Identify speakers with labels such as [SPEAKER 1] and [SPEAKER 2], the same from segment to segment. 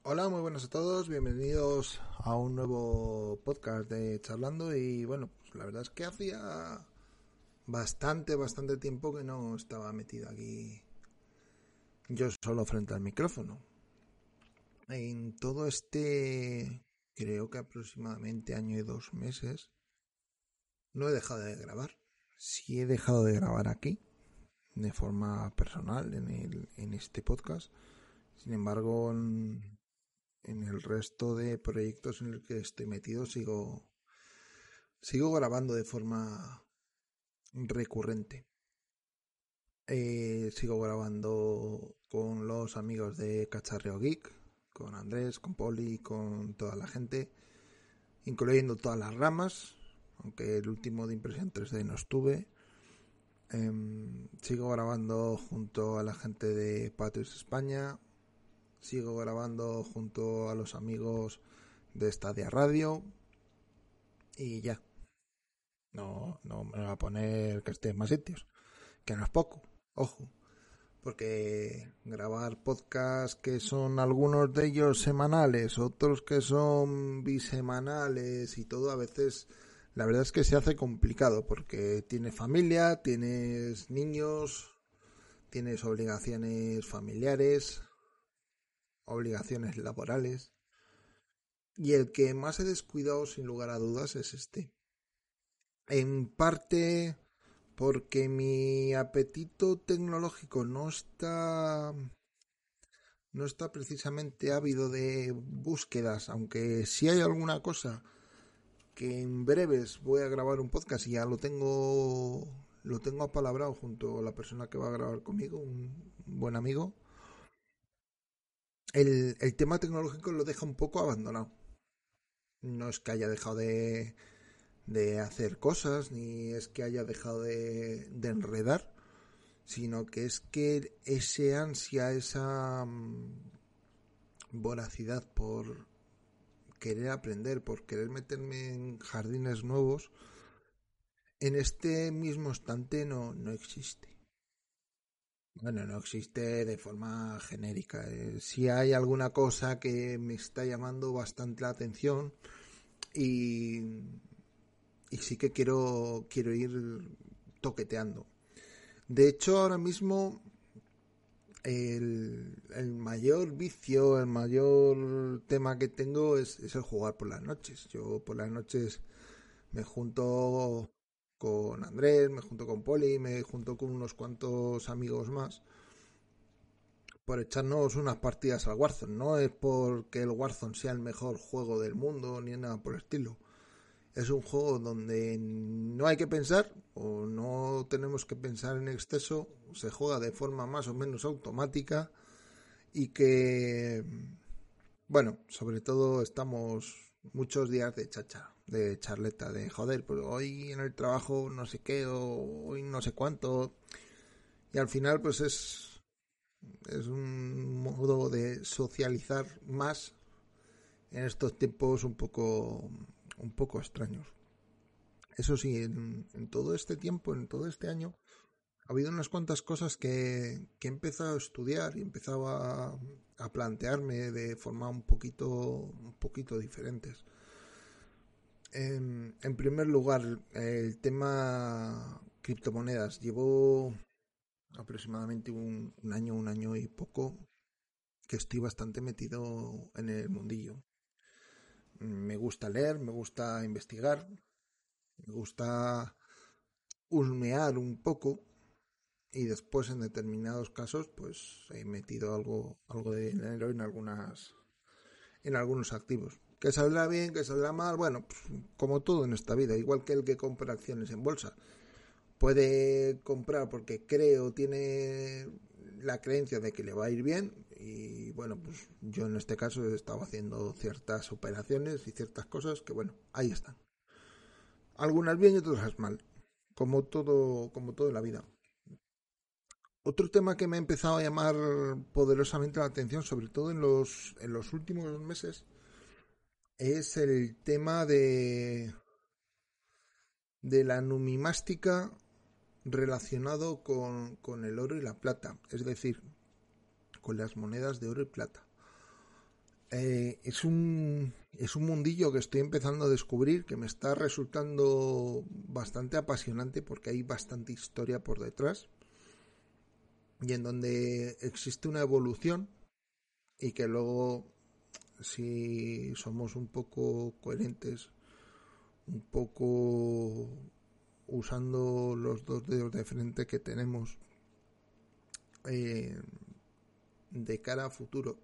[SPEAKER 1] Hola, muy buenas a todos, bienvenidos a un nuevo podcast de Charlando y bueno, pues la verdad es que hacía bastante tiempo que no estaba metido aquí yo solo frente al micrófono. En todo creo que aproximadamente año y 2 meses, no he dejado de grabar. Sí he dejado de grabar aquí, de forma personal, en este podcast. Sin embargo, en el resto de proyectos en el que estoy metido sigo grabando de forma recurrente. Sigo grabando con los amigos de Cacharreo Geek, con Andrés, con Poli, con toda la gente, incluyendo todas las ramas, aunque el último de impresión 3D no estuve. Sigo grabando junto a la gente de Patrios España, sigo grabando junto a los amigos de Stadia Radio y ya. No me va a poner que esté en más sitios, que no es poco, ojo, porque grabar podcasts que son algunos de ellos semanales, otros que son bisemanales y todo, a veces la verdad es que se hace complicado porque tienes familia, tienes niños, tienes obligaciones familiares, obligaciones laborales, y el que más he descuidado sin lugar a dudas es este. En parte porque mi apetito tecnológico no está precisamente ávido de búsquedas, aunque sí hay alguna cosa que en breves voy a grabar un podcast y ya lo tengo apalabrado junto a la persona que va a grabar conmigo, un buen amigo. El tema tecnológico lo deja un poco abandonado. No es que haya dejado de hacer cosas, ni es que haya dejado de enredar, sino que es que ese ansia, esa voracidad por querer aprender, por querer meterme en jardines nuevos, en este mismo instante no existe. Bueno, no existe de forma genérica. Sí hay alguna cosa que me está llamando bastante la atención y, y sí que quiero ir toqueteando. De hecho, ahora mismo el mayor vicio, el mayor tema que tengo es el jugar por las noches. Yo por las noches me junto con Andrés, me junto con Poli, me junto con unos cuantos amigos más por echarnos unas partidas al Warzone. No es porque el Warzone sea el mejor juego del mundo ni nada por el estilo. Es un juego donde no hay que pensar o no tenemos que pensar en exceso, se juega de forma más o menos automática y que, bueno, sobre todo estamos muchos días de chacha, de charleta, de joder, pues hoy en el trabajo no sé qué o hoy no sé cuánto, y al final pues es un modo de socializar más en estos tiempos un poco extraños. Eso sí, en todo este tiempo, en todo este año, ha habido unas cuantas cosas que he empezado a estudiar y empezaba a plantearme de forma un poquito diferentes. En primer lugar, el tema criptomonedas. Llevo aproximadamente un año y poco que estoy bastante metido en el mundillo. Me gusta leer, me gusta investigar, me gusta husmear un poco y después en determinados casos pues he metido algo de dinero en algunos activos. Que saldrá bien, que saldrá mal, bueno, pues, como todo en esta vida, igual que el que compra acciones en bolsa. Puede comprar porque cree o tiene la creencia de que le va a ir bien y bueno, pues yo en este caso he estado haciendo ciertas operaciones y ciertas cosas que bueno, ahí están. Algunas bien y otras mal, como todo en la vida. Otro tema que me ha empezado a llamar poderosamente la atención, sobre todo en los últimos meses, es el tema de la numismática relacionado con el oro y la plata, es decir, con las monedas de oro y plata. Es un mundillo que estoy empezando a descubrir, que me está resultando bastante apasionante porque hay bastante historia por detrás y en donde existe una evolución y que luego, si somos un poco coherentes, un poco usando los dos dedos de frente que tenemos eh, de cara a futuro,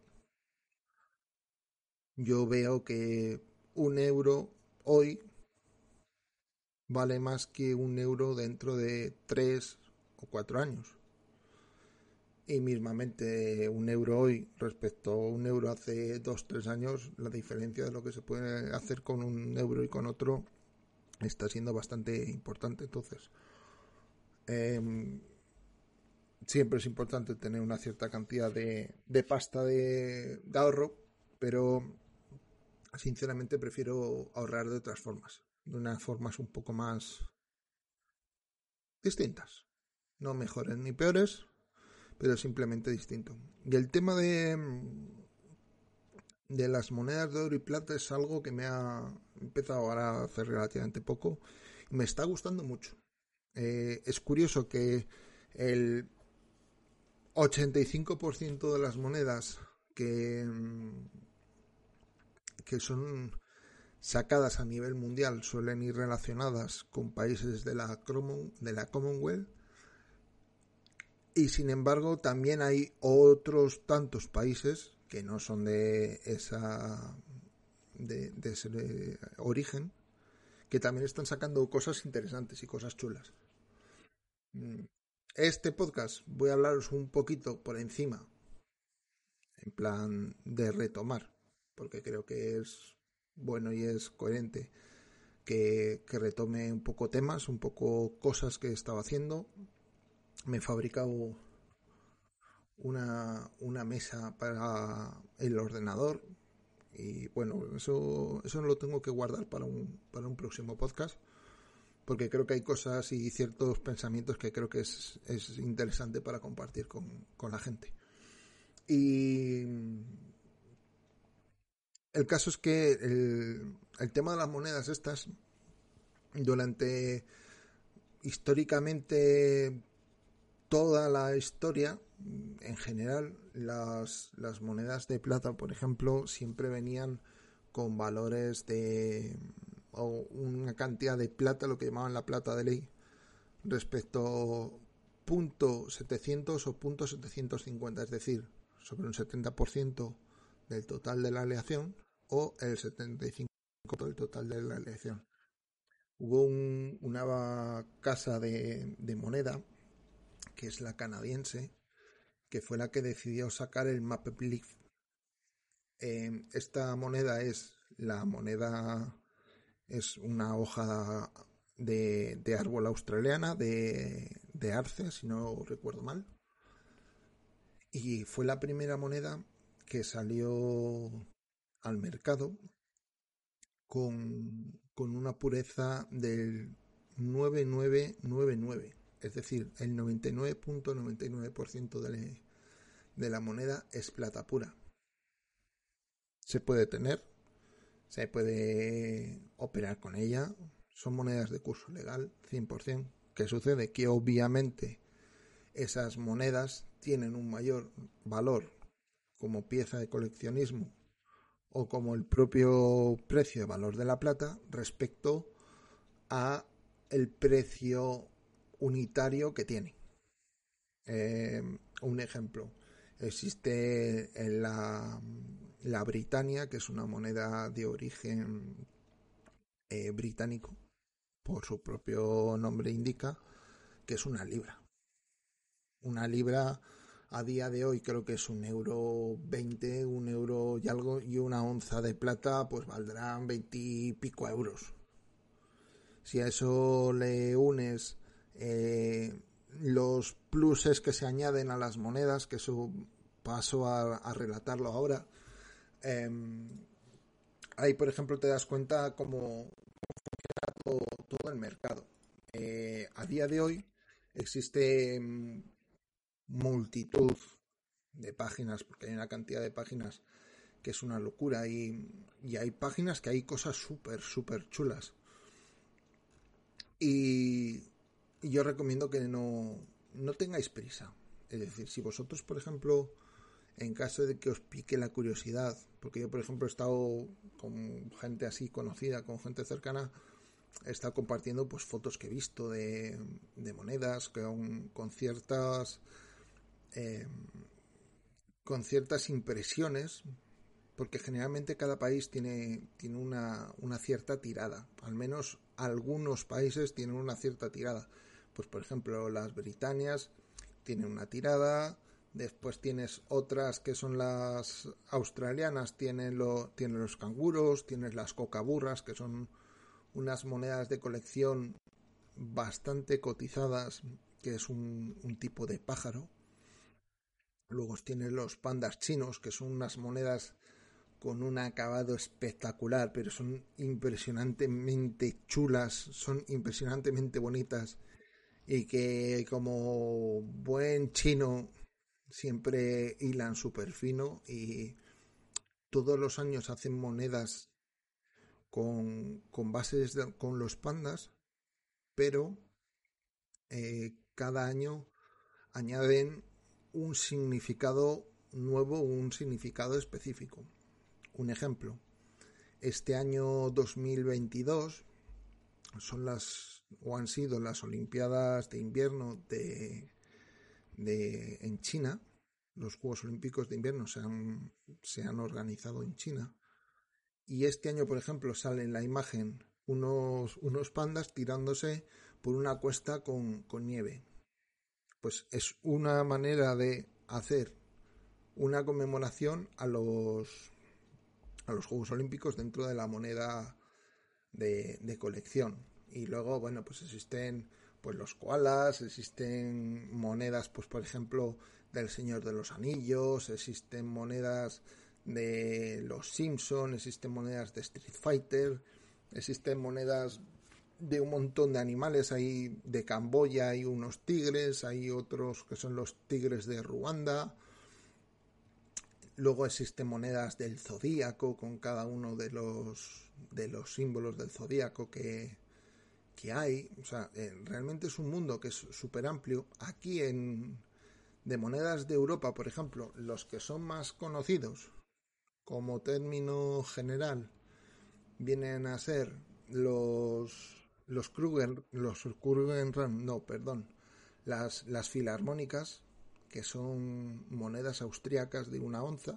[SPEAKER 1] yo veo que un euro hoy vale más que un euro dentro de 3 o 4 años. Y mismamente un euro hoy respecto a un euro hace 2 o 3 años, la diferencia de lo que se puede hacer con un euro y con otro está siendo bastante importante. Entonces, eh, siempre es importante tener una cierta cantidad de pasta de ahorro, pero sinceramente prefiero ahorrar de otras formas, de unas formas un poco más distintas. No mejores ni peores, pero simplemente distinto. Y el tema de las monedas de oro y plata es algo que me ha empezado ahora a hacer relativamente poco y me está gustando mucho. Es curioso que el 85% de las monedas que son sacadas a nivel mundial suelen ir relacionadas con países de la Commonwealth, y sin embargo también hay otros tantos países que no son de ese origen, que también están sacando cosas interesantes y cosas chulas. Este podcast voy a hablaros un poquito por encima, en plan de retomar, porque creo que es bueno y es coherente que retome un poco temas, un poco cosas que he estado haciendo. Me he fabricado una mesa para el ordenador y bueno, eso lo tengo que guardar para un próximo podcast, porque creo que hay cosas y ciertos pensamientos que creo que es interesante para compartir con la gente. Y el caso es que el tema de las monedas estas, durante históricamente toda la historia, en general, las monedas de plata, por ejemplo, siempre venían con valores o una cantidad de plata, lo que llamaban la plata de ley, respecto punto 700 o punto 750, es decir, sobre un 70% del total de la aleación o el 75% del total de la aleación. Hubo una casa de moneda, que es la canadiense, que fue la que decidió sacar el Maple Leaf. Esta moneda es una hoja de árbol australiana, de arce, si no recuerdo mal. Y fue la primera moneda que salió al mercado con una pureza del 9999. Es decir, el 99.99% de la moneda es plata pura. Se puede tener, se puede operar con ella, son monedas de curso legal 100%. ¿Qué sucede? Que obviamente esas monedas tienen un mayor valor como pieza de coleccionismo o como el propio precio de valor de la plata respecto a el precio unitario que tiene. Un ejemplo, existe en la Britannia, que es una moneda de origen británico, por su propio nombre indica, que es una libra. Una libra a día de hoy creo que es 1,20 €, 1 € y algo, y una onza de plata pues valdrán 20 y pico euros. Si a eso le unes los pluses que se añaden a las monedas, que eso paso a relatarlo ahora, eh, ahí por ejemplo te das cuenta cómo todo el mercado. A día de hoy existe multitud de páginas, porque hay una cantidad de páginas que es una locura. Y hay páginas que hay cosas súper, súper chulas. Y yo recomiendo que no tengáis prisa. Es decir, si vosotros, por ejemplo, en caso de que os pique la curiosidad, porque yo, por ejemplo, he estado con gente así conocida, con gente cercana, he estado compartiendo pues fotos que he visto de monedas eh, con ciertas impresiones, porque generalmente cada país tiene una cierta tirada, al menos algunos países tienen una cierta tirada. Pues por ejemplo las Britanias tienen una tirada, después tienes otras que son las australianas, tienen los canguros, tienes las cocaburras, que son unas monedas de colección bastante cotizadas, que es un tipo de pájaro. Luego tienes los pandas chinos, que son unas monedas con un acabado espectacular, pero son impresionantemente chulas, son impresionantemente bonitas y que como buen chino siempre hilan súper fino y todos los años hacen monedas con bases con los pandas, pero cada año añaden un significado nuevo, un significado específico. Un ejemplo, este año 2022 han sido las Olimpiadas de Invierno en China. Los Juegos Olímpicos de Invierno se han organizado en China. Y este año, por ejemplo, sale en la imagen unos pandas tirándose por una cuesta con nieve. Pues es una manera de hacer una conmemoración a los Juegos Olímpicos dentro de la moneda de colección. Y luego, bueno, pues existen pues los koalas, existen monedas, pues por ejemplo, del Señor de los Anillos, existen monedas de los Simpson, existen monedas de Street Fighter, existen monedas de un montón de animales. Hay de Camboya, hay unos tigres, hay otros que son los tigres de Ruanda. Luego existen monedas del zodíaco con cada uno de los símbolos del zodíaco que hay. O sea, realmente es un mundo que es súper amplio. Aquí de monedas de Europa, por ejemplo, los que son más conocidos como término general vienen a ser los Kruger, no, perdón, las filarmónicas, que son monedas austriacas de 1 onza.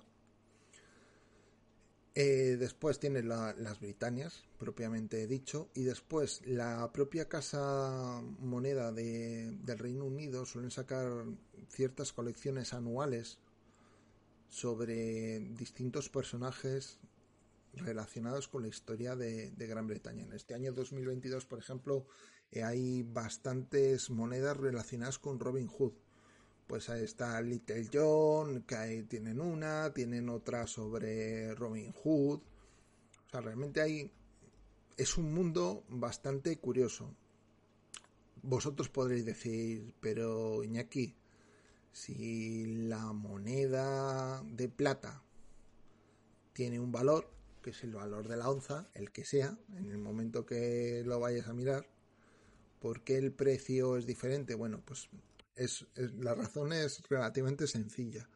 [SPEAKER 1] Después tienes las Britanias, propiamente dicho, y después la propia casa moneda del Reino Unido suelen sacar ciertas colecciones anuales sobre distintos personajes relacionados con la historia de Gran Bretaña. En este año 2022, por ejemplo, hay bastantes monedas relacionadas con Robin Hood. Pues ahí está Little John, que ahí tienen otra sobre Robin Hood. O sea, realmente es un mundo bastante curioso. Vosotros podréis decir, pero Iñaki, si la moneda de plata tiene un valor, que es el valor de la onza, el que sea, en el momento que lo vayas a mirar, ¿por qué el precio es diferente? Bueno, pues la razón es relativamente sencilla.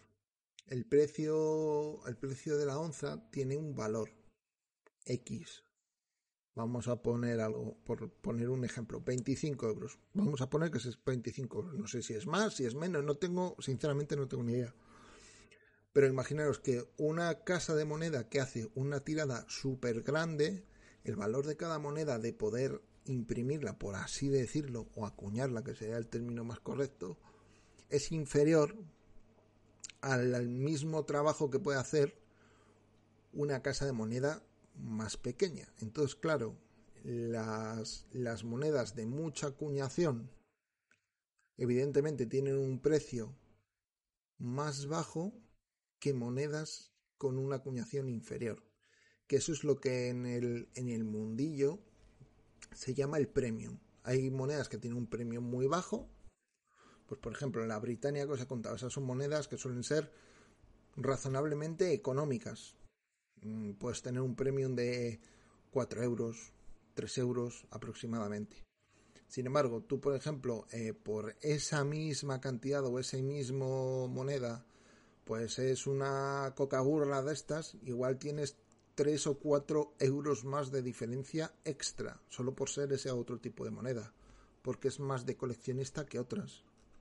[SPEAKER 1] El precio de la onza tiene un valor X. Vamos a poner algo, por poner un ejemplo, 25 euros. Vamos a poner que es 25 euros. No sé si es más, si es menos, sinceramente no tengo ni idea. Pero imaginaros que una casa de moneda que hace una tirada súper grande, el valor de cada moneda de poder imprimirla, por así decirlo, o acuñarla, que sería el término más correcto, es inferior al mismo trabajo que puede hacer una casa de moneda más pequeña. Entonces, claro, las monedas de mucha acuñación evidentemente tienen un precio más bajo que monedas con una acuñación inferior. Que eso es lo que en el mundillo se llama el premium. Hay monedas que tienen un premium muy bajo. Pues por ejemplo, en la Britannia que os he contado, esas son monedas que suelen ser razonablemente económicas. Puedes tener un premium de 4 euros, 3 euros aproximadamente. Sin embargo, tú, por ejemplo, por esa misma cantidad o esa misma moneda, pues es una coca-burra de estas, igual tienes 3 o 4 euros más de diferencia extra, solo por ser ese otro tipo de moneda, porque es más de coleccionista que otras.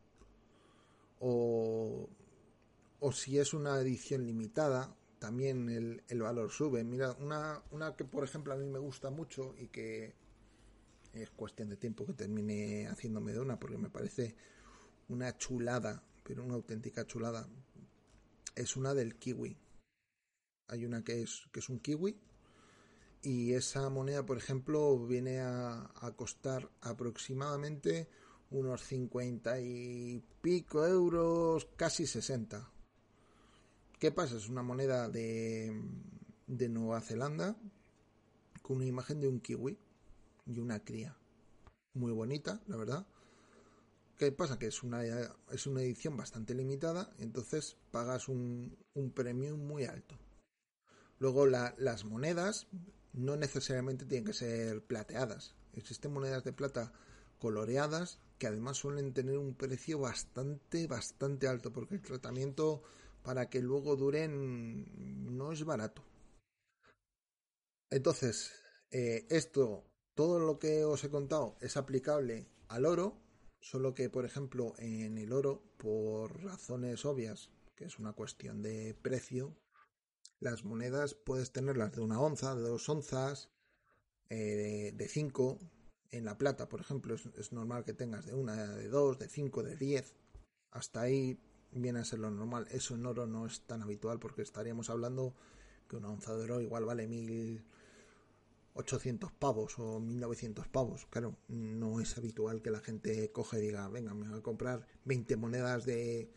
[SPEAKER 1] O, o si es una edición limitada, también el valor sube. Mira, una que por ejemplo a mí me gusta mucho y que es cuestión de tiempo que termine haciéndome de una, porque me parece una chulada, pero una auténtica chulada, es una del kiwi. Hay una que es un kiwi, y esa moneda, por ejemplo, viene a costar aproximadamente unos 50 y pico euros, casi 60. ¿Qué pasa? Es una moneda de Nueva Zelanda con una imagen de un kiwi y una cría. Muy bonita, la verdad. ¿Qué pasa? Que es una edición bastante limitada, entonces pagas un premium muy alto. Luego las monedas no necesariamente tienen que ser plateadas. Existen monedas de plata coloreadas que además suelen tener un precio bastante alto, porque el tratamiento para que luego duren no es barato. Entonces, todo lo que os he contado es aplicable al oro, solo que, por ejemplo, en el oro, por razones obvias, que es una cuestión de precio, las monedas puedes tenerlas de 1 onza, de 2 onzas, de 5. En la plata, por ejemplo, es normal que tengas de 1, de 2, de 5, de 10. Hasta ahí viene a ser lo normal. Eso en oro no es tan habitual, porque estaríamos hablando que 1 onza de oro igual vale 1.800 pavos o 1.900 pavos. Claro, no es habitual que la gente coge y diga, venga, me voy a comprar 20 monedas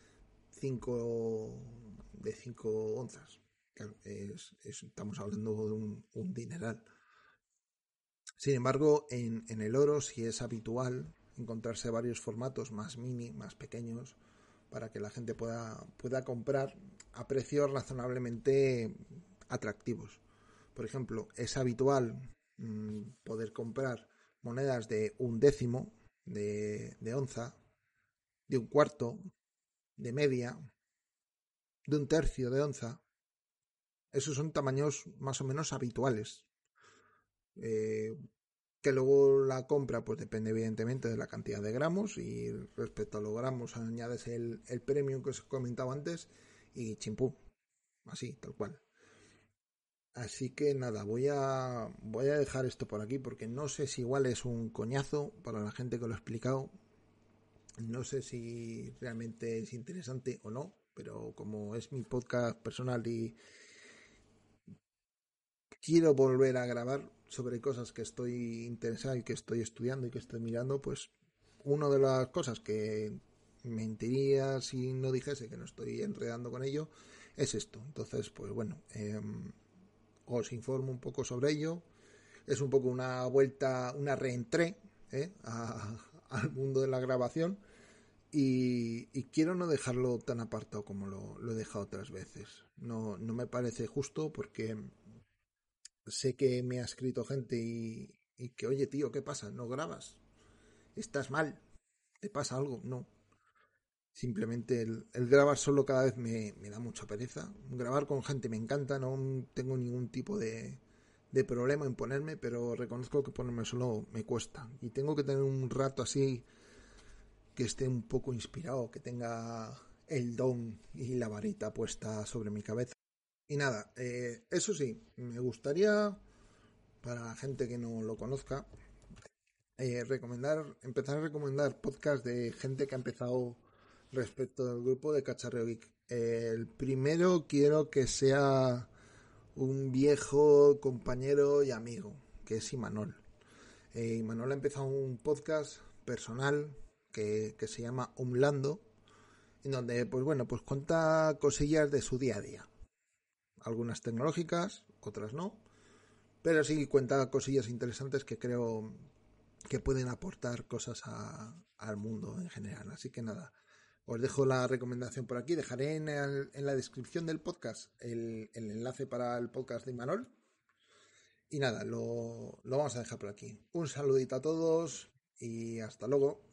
[SPEAKER 1] de 5 onzas. Claro, estamos hablando de un dineral. Sin embargo, en el oro sí es habitual encontrarse varios formatos más mini, más pequeños, para que la gente pueda comprar a precios razonablemente atractivos. Por ejemplo, es habitual poder comprar monedas de 1 décimo de onza, de 1 cuarto, de media, de 1 tercio de onza. Esos son tamaños más o menos habituales. Eh, que luego la compra pues depende evidentemente de la cantidad de gramos, y respecto a los gramos añades el premium que os he comentado antes y chimpú, así, tal cual. Así que nada, voy a dejar esto por aquí, porque no sé si igual es un coñazo para la gente que lo he explicado. No sé si realmente es interesante o no, pero como es mi podcast personal y quiero volver a grabar sobre cosas que estoy interesado y que estoy estudiando y que estoy mirando, pues una de las cosas que mentiría si no dijese que no estoy enredando con ello es esto. Entonces, pues bueno, os informo un poco sobre ello. Es un poco una vuelta, una reentré al mundo de la grabación, y quiero no dejarlo tan apartado como lo he dejado otras veces. No me parece justo, porque sé que me ha escrito gente y que, oye tío, ¿qué pasa? ¿No grabas? ¿Estás mal? ¿Te pasa algo? No. Simplemente el grabar solo cada vez me da mucha pereza. Grabar con gente me encanta, no tengo ningún tipo de problema en ponerme, pero reconozco que ponerme solo me cuesta. Y tengo que tener un rato así que esté un poco inspirado, que tenga el don y la varita puesta sobre mi cabeza. Y nada, eso sí, me gustaría, para la gente que no lo conozca, empezar a recomendar podcasts de gente que ha empezado respecto del grupo de Cacharreo Geek. El primero quiero que sea un viejo compañero y amigo, que es Imanol. Imanol ha empezado un podcast personal que se llama Umlando, en donde pues bueno, pues cuenta cosillas de su día a día. Algunas tecnológicas, otras no, pero sí cuenta cosillas interesantes que creo que pueden aportar cosas al mundo en general. Así que nada, Os dejo la recomendación por aquí. Dejaré en la descripción del podcast el enlace para el podcast de Imanol. Y nada, lo vamos a dejar por aquí. Un saludito a todos y hasta luego.